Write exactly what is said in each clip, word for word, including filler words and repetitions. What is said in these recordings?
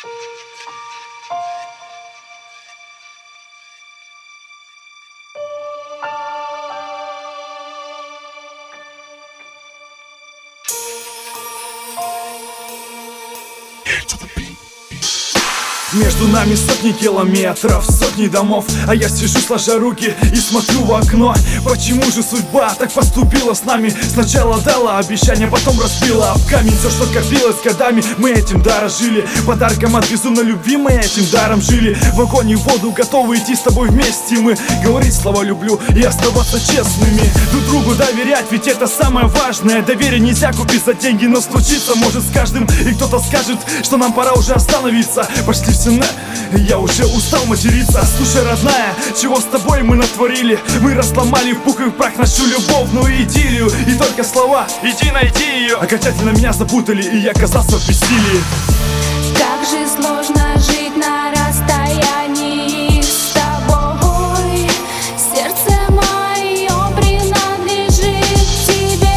Между нами сотни километров, сотни домов, а я сижу сложа руки и смотрю в окно. Почему же судьба так поступила с нами? Сначала дала обещание, потом разбила об камень все, что копилось годами. Мы этим дорожили, подарком от безумной любви мы этим даром жили. В огонь и в воду готовы идти с тобой вместе мы, говорить слова люблю и оставаться честными, друг другу доверять, ведь это самое важное. Доверие нельзя купить за деньги, но случиться может с каждым. И кто-то скажет, что нам пора уже остановиться. Пошли все, я уже устал материться. Слушай, родная, чего с тобой мы натворили? Мы разломали в пух и в прах нашу любовную идиллию. И только слова «иди найди ее» окончательно меня запутали, и я оказался в бессилии. Как же сложно жить на расстоянии с тобой. Сердце мое принадлежит тебе.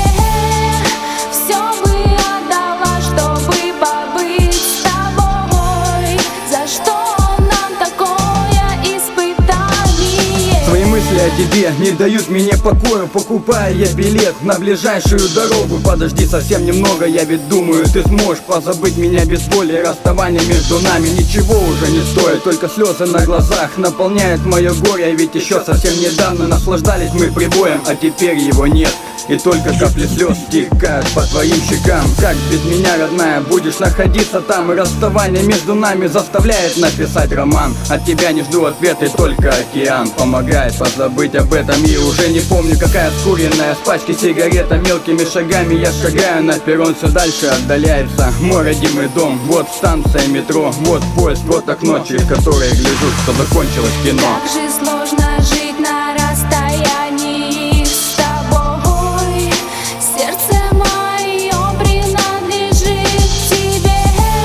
Все бы отдала, чтобы побыть с тобой. За что нам такое испытание? Твои мысли о тебе не дают мне покоя. Покупаю я билет на ближайшую дорогу. Подожди совсем немного, я ведь думаю, ты сможешь позабыть меня без боли. Расставание между нами ничего уже не стоит. Только слезы на глазах наполняют мое горе. Ведь еще совсем недавно наслаждались мы прибоем, а теперь его нет. И только капли слез стекают по твоим щекам. Как без меня, родная, будешь находиться там? И расставание между нами заставляет написать роман. От тебя не жду ответа, и только океан помогает позабыть об этом. И уже не помню, какая скуренная с пачки сигарета. Мелкими шагами я шагаю на перрон. Все дальше отдаляется мой родимый дом. Вот станция метро, вот поезд, вот окно, через которое гляжу, что закончилось кино. Как же сложно жить на расстоянии с тобой. Сердце мое принадлежит тебе.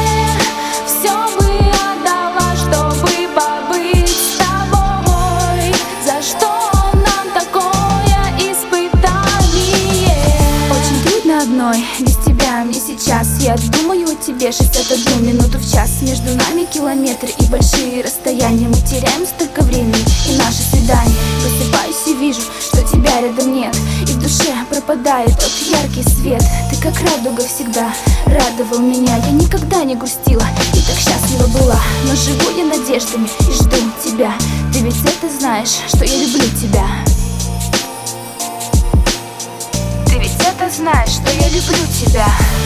Все бы отдала, чтобы побыть с тобой. За что нам такое испытание? Очень трудно одной без тебя мне сейчас. Я думаю о тебе шестьдесят одну минуту в час. Между нами километры и большие расстояния. Мы теряем столько времени и наши свидания. Просыпаюсь и вижу, что тебя рядом нет. И в душе пропадает тот яркий свет. Ты как радуга всегда радовал меня. Я никогда не грустила и так счастлива была. Но живу я надеждами и жду тебя. Ты ведь это знаешь, что я люблю тебя. Ты ведь это знаешь, что я люблю тебя.